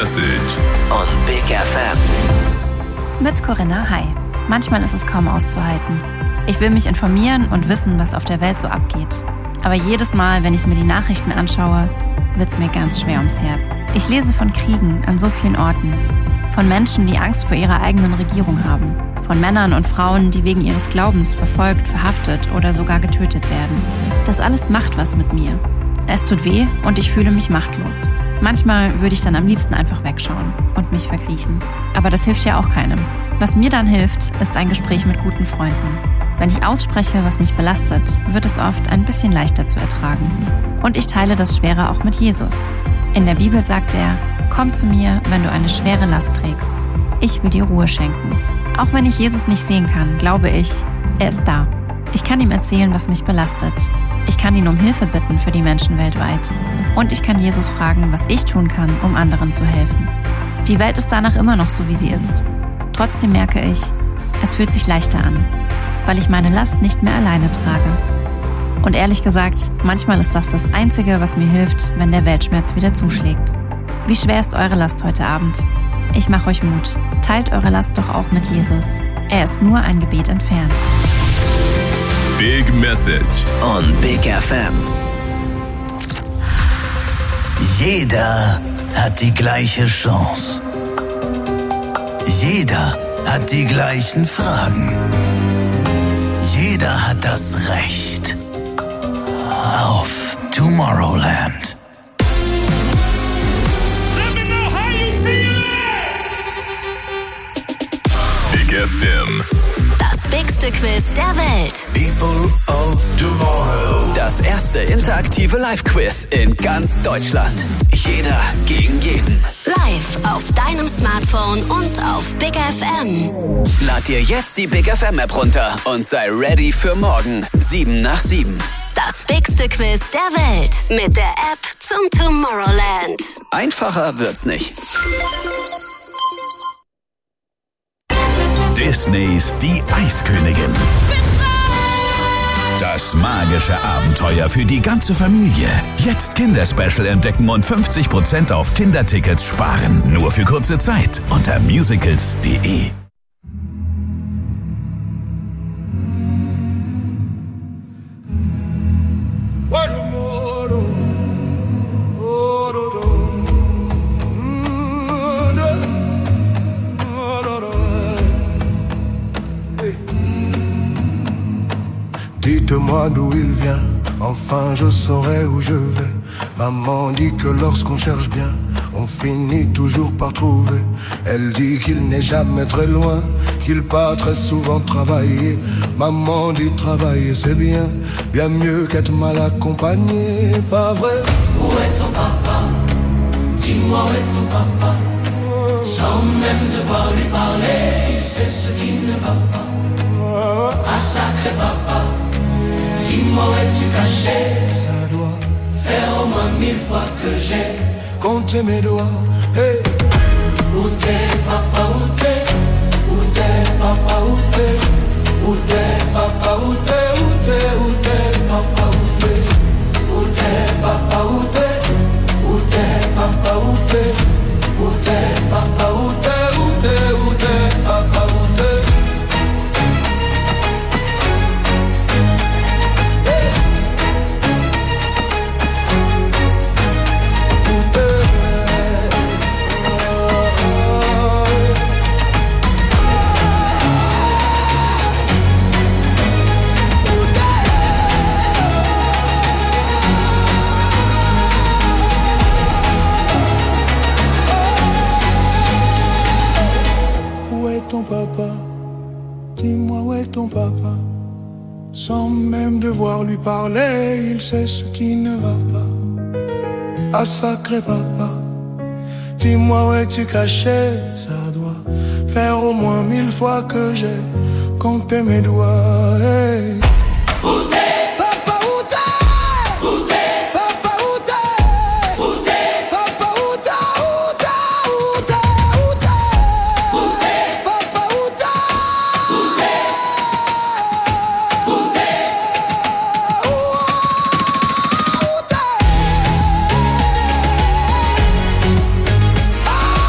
Message on Big FM. Mit Corinna, hi. Manchmal ist es kaum auszuhalten. Ich will mich informieren und wissen, was auf der Welt so abgeht. Aber jedes Mal, wenn ich mir die Nachrichten anschaue, wird's mir ganz schwer ums Herz. Ich lese von Kriegen an so vielen Orten. Von Menschen, die Angst vor ihrer eigenen Regierung haben. Von Männern und Frauen, die wegen ihres Glaubens verfolgt, verhaftet oder sogar getötet werden. Das alles macht was mit mir. Es tut weh und ich fühle mich machtlos. Manchmal würde ich dann am liebsten einfach wegschauen und mich verkriechen. Aber das hilft ja auch keinem. Was mir dann hilft, ist ein Gespräch mit guten Freunden. Wenn ich ausspreche, was mich belastet, wird es oft ein bisschen leichter zu ertragen. Und ich teile das Schwere auch mit Jesus. In der Bibel sagt er: Komm zu mir, wenn du eine schwere Last trägst. Ich will dir Ruhe schenken. Auch wenn ich Jesus nicht sehen kann, glaube ich, er ist da. Ich kann ihm erzählen, was mich belastet. Ich kann ihn um Hilfe bitten für die Menschen weltweit. Und ich kann Jesus fragen, was ich tun kann, um anderen zu helfen. Die Welt ist danach immer noch so, wie sie ist. Trotzdem merke ich, es fühlt sich leichter an, weil ich meine Last nicht mehr alleine trage. Und ehrlich gesagt, manchmal ist das Einzige, was mir hilft, wenn der Weltschmerz wieder zuschlägt. Wie schwer ist eure Last heute Abend? Ich mache euch Mut. Teilt eure Last doch auch mit Jesus. Er ist nur ein Gebet entfernt. Big Message on Big FM. Jeder hat die gleiche Chance. Jeder hat die gleichen Fragen. Jeder hat das Recht auf Tomorrowland. Let me know how you feel. Big FM. Das bigste Quiz der Welt. People of Tomorrow. Das erste interaktive Live-Quiz in ganz Deutschland. Jeder gegen jeden. Live auf deinem Smartphone und auf Big FM. Lad dir jetzt die Big FM-App runter und sei ready für morgen, 7 nach 7. Das bigste Quiz der Welt mit der App zum Tomorrowland. Einfacher wird's nicht. Disneys Die Eiskönigin. Das magische Abenteuer für die ganze Familie. Jetzt Kinderspecial entdecken und 50% auf Kindertickets sparen. Nur für kurze Zeit unter musicals.de. Dites-moi d'où il vient, enfin je saurai où je vais. Maman dit que lorsqu'on cherche bien, on finit toujours par trouver. Elle dit qu'il n'est jamais très loin, qu'il part très souvent travailler. Maman dit travailler c'est bien, bien mieux qu'être mal accompagné, pas vrai? Où est ton papa? Dis-moi où est ton papa? Sans même devoir lui parler, il sait ce qui ne va pas. Ah sacré papa, dis-moi où es-tu caché? Ça doit faire au moins 1000 fois que j'ai compté mes doigts. Hey. Où t'es papa, où t'es? Où t'es papa, où t'es? Où t'es papa, où t'es? Où t'es, où t'es papa, où t'es? Où t'es papa, où t'es? Où t'es papa, où t'es? Où t'es papa, où t'es? Où t'es, où t'es papa, où t'es? Ton papa, dis-moi où est ton papa? Sans même devoir lui parler, il sait ce qui ne va pas. Ah sacré papa, dis-moi où es-tu caché? Ça doit faire au moins 1000 fois que j'ai compté mes doigts. Hey. Où t'es? Ah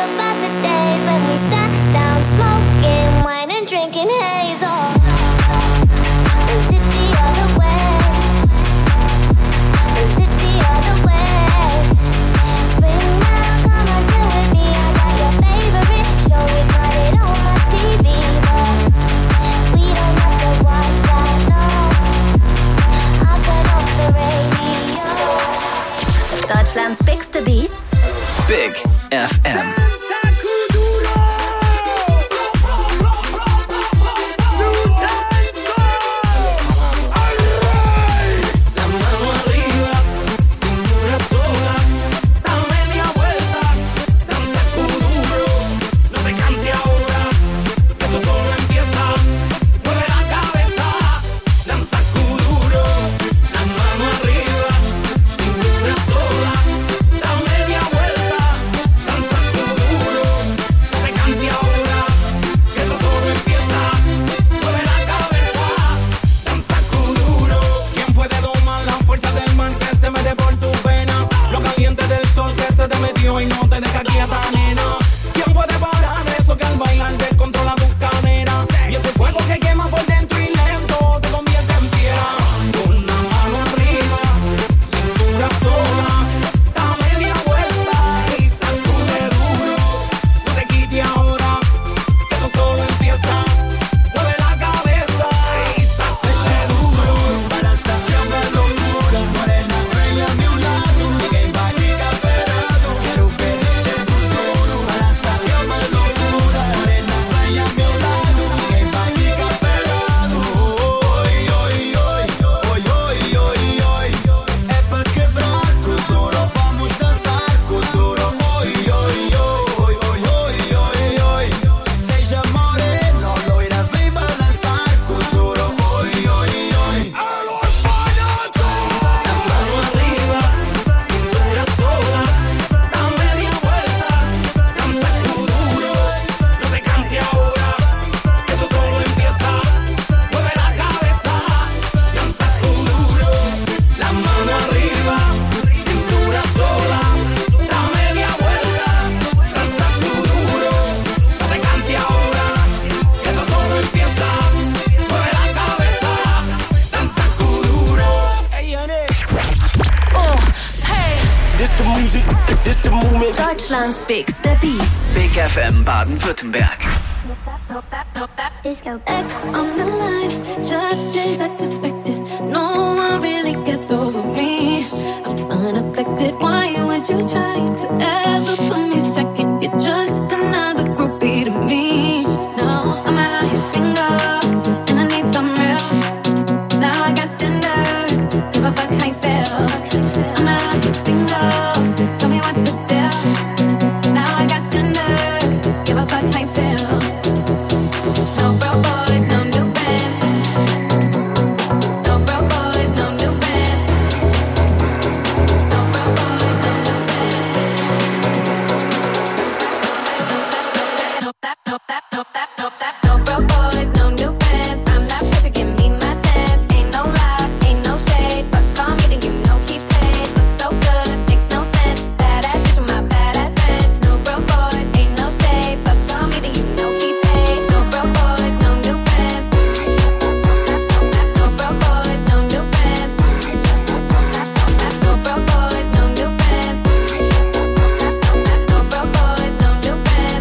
about the days when we sat down smoking wine and drinking haze. Oh, is it the other way? Is it the other way? Spring now, come on, chill with me. I got your favorite show, we got it on my TV, but we don't have to watch that, no. I'll turn off the radio. Deutschlands bigste Beats. Big FM. Y no te deja quieta, nena. ¿Quién puede parar eso que al bailar descontrola tus caderas? Y ese fuego que quema por dentro y lento te convierte en piedra. Con una mano arriba, cintura sola, da media vuelta y sacude duro. No te quites ahora, que esto solo empieza. Mueve la cabeza y sacude duro. Para sacarme locura, morena, bella a mi lado. Que mágica esperado. Quiero ver ese futuro. Para sacarme locura, morena, bella a mi lado. Que mágica esperado. Hoy, hoy, hoy, hoy, hoy, hoy, hoy. É pra quebrar com duro, vamos dançar com duro. Hoy, hoy, hoy, hoy, hoy, hoy, hoy. Seja morena, loira, vem balançar com duro. Hoy, hoy, hoy. ¡Al orfanato! La mano arriba, cintura sola, da media vuelta, danza duro. No te canses ahora, que esto solo empieza. Mueve la cabeza, danza duro. La mano arriba, cintura sola, da media vuelta, danza duro. No te canses ahora, que esto solo empieza. Mueve la cabeza, danza duro. Hey, Oh, hey. this the music, this the movement. Deutschlands bigste Beats. Big FM Baden-Württemberg. Disco. X on the line, just as I suspected. No one really gets over me. I'm unaffected. Why would you try to ever